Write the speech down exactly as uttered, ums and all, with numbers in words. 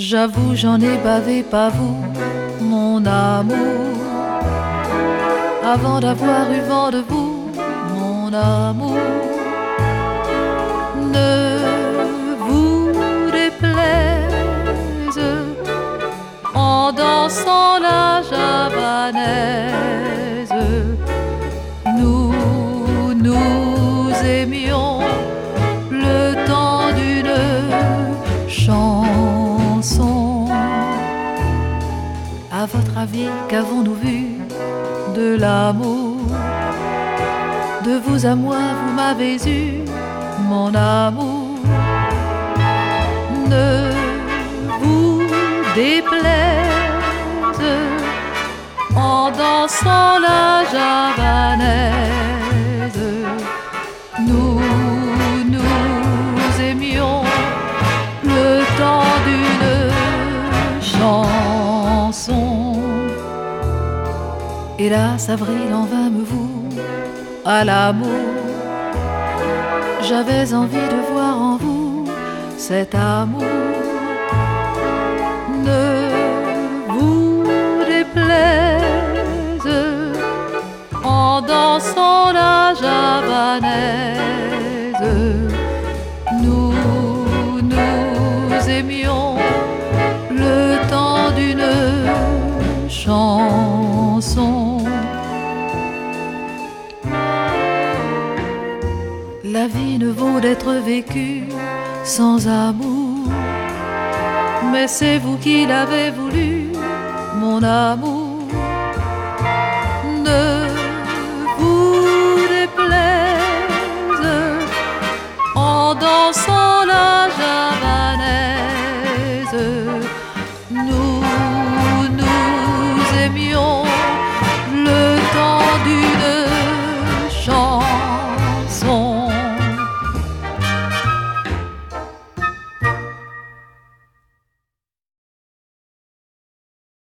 J'avoue, j'en ai bavé, pas vous, mon amour. Avant d'avoir eu vent de vous, mon amour. Ne vous déplaise en dansant la javanaise. Nous nous aimions le temps d'une chanson. À votre avis, qu'avons-nous vu de l'amour? De vous à moi, vous m'avez eu, mon amour. Ne vous déplaise en dansant la javanaise. Nous nous aimions le temps d'une chanson. Hélas, avril en vint me vous à l'amour. J'avais envie de voir en vous cet amour. Ne vous déplaise en dansant la javanaise. Nous nous aimions le temps d'une chanson. La vie ne vaut d'être vécue sans amour, mais c'est vous qui l'avez voulu, mon amour. Ne vous déplaise en dansant la javanaise. Nous nous aimions